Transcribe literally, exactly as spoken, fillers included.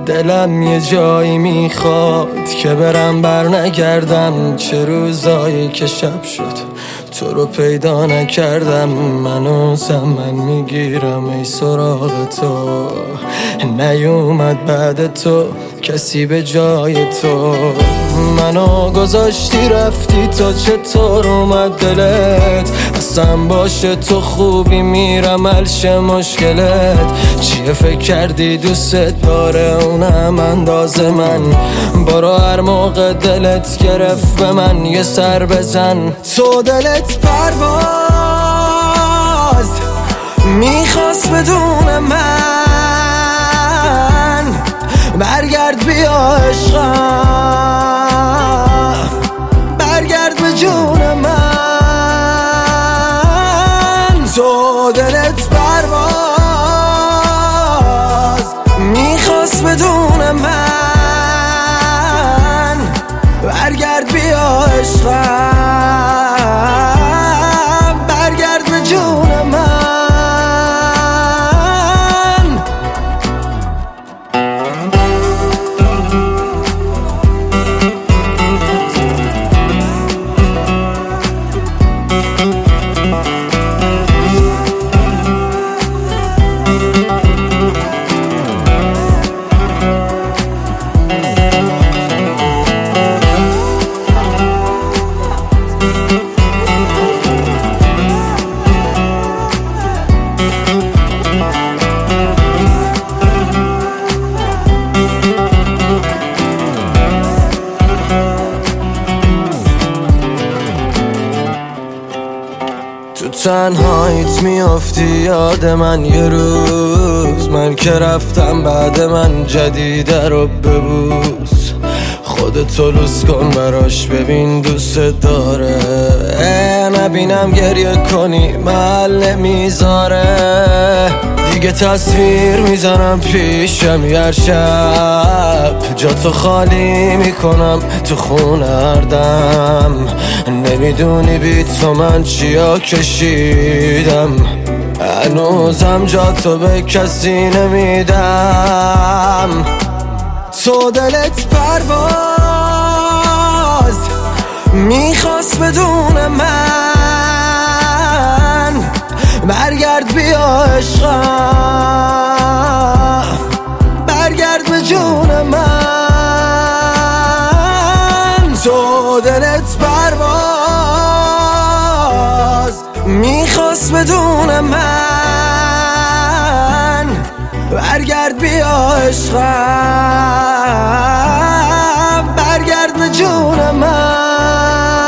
دلم یه جایی میخواد که برم بر نگردم. چه روزایی که شب شد تو رو پیدا نکردم. منو زمن میگیرم ای سراغ تو، نیومد بعد تو کسی به جای تو. منو گذاشتی رفتی تو، چطور اومد دلت؟ اصلا باشه تو خوبی میرم حلش مشکلت. چیه فکر کردی دوست داره اونم انداز من؟ برو هر موقع دلت گرفت به من یه سر بزن. تو دلت پرواز میخواست بدون من، برگرد بیا عشقم، برگرد به جون من. تو دلت پرواز میخواست بدون من، برگرد بیا عشقم، برگرد به جون من. تو تنهاییت میافتی یاد من یه روز، من که رفتم بعد من جدیده رو ببوس. خودتو لوس کن براش ببین دوست داره، نبینم گریه کنی محل نمیذاره. دیگه تصویر میزنم پیشم هر شب، جاتو خالی میکنم تو خونه هر دم. نمیدونی بی تو من چیا کشیدم، هنوزم جاتو به کسی نمیدم. تو دلت پرواز میخواست بدون من، برگرد بیا عشقم، برگرد به جون من. تو دلت پرواز میخواست بدون من، برگرد بیا عشقم، برگرد به جون من.